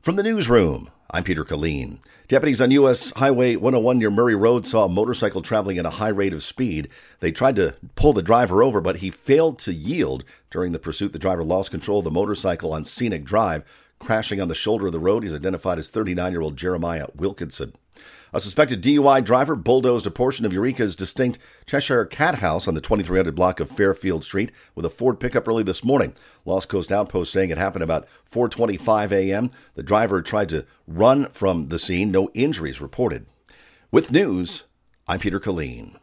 From the newsroom, I'm Peter Killeen. Deputies on U.S. Highway 101 near Murray Road saw a motorcycle traveling at a high rate of speed. They tried to pull the driver over, but he failed to yield. During the pursuit, the driver lost control of the motorcycle on Scenic Drive, crashing on the shoulder of the road. He's identified as 39-year-old Jeremiah Wilkinson. A suspected DUI driver bulldozed a portion of Eureka's distinct Cheshire Cat House on the 2300 block of Fairfield Street with a Ford pickup early this morning. Lost Coast Outpost saying it happened about 4:25 a.m. The driver tried to run from the scene. No injuries reported. With news, I'm Peter Killeen.